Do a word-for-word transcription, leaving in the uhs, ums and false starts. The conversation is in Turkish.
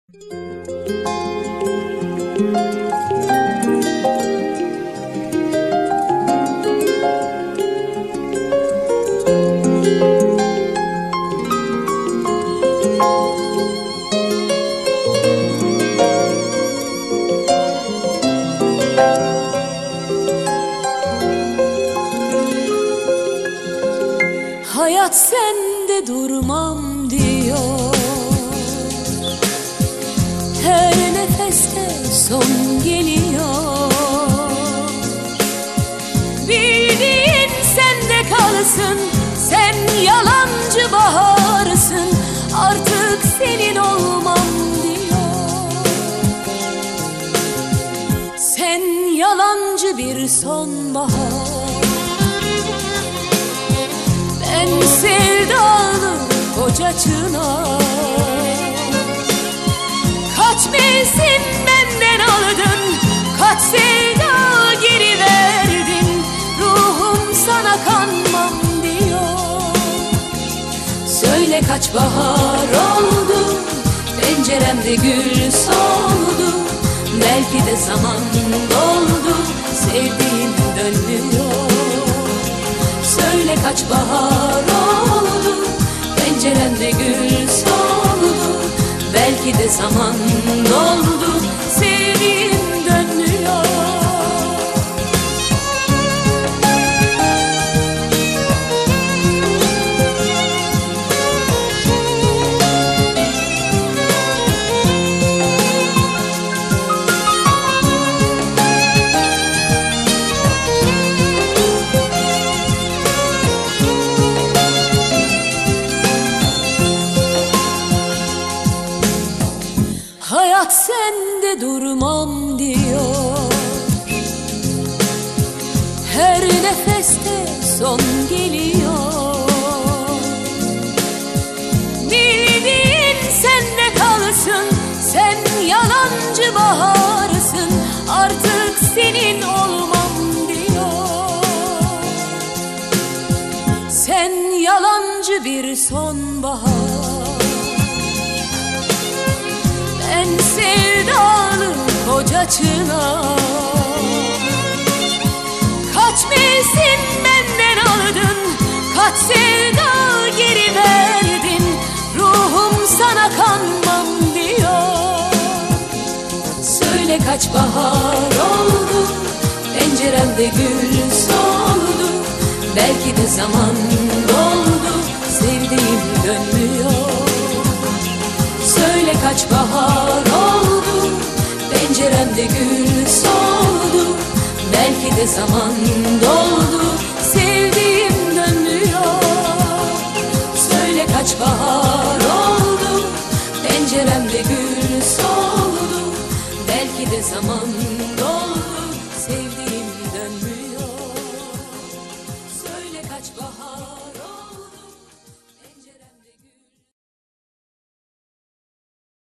Hayat sende durmam diyor, her nefeste son geliyor. Bildiğin sende kalsın, sen yalancı baharsın, artık senin olmam diyor. Sen yalancı bir sonbahar, ben sevdalı koca çınar. Kaç mevsim benden aldın, kaç sevda geri verdin, ruhum sana kanmam diyor. Söyle kaç bahar oldu, penceremde gül soldu, belki de zaman doldu, sevdiğim dönmüyor. Söyle kaç bahar oldu, penceremde gül soldu, belki de zaman doldu, sevdiğim dönmüyor. Hayat sende durmam diyor, her nefeste son geliyor. Bildiğin sende kalsın, sen yalancı baharsın, artık senin olmam diyor. Sen yalancı bir sonbahar, ben sevdalı koca çınar. Kaç mevsim benden aldın, kaç sevda geri verdin, ruhum sana kanmam diyor. Söyle kaç bahar oldu, penceremde gül soldu, belki de zaman doldu, sevdiğim dönmüyor. Söyle kaç bahar oldu, penceremde gül soldu, belki de zaman doldu, sevdiğim dönmüyor. Söyle kaç bahar oldu, penceremde gül soldu, belki de zaman doldu.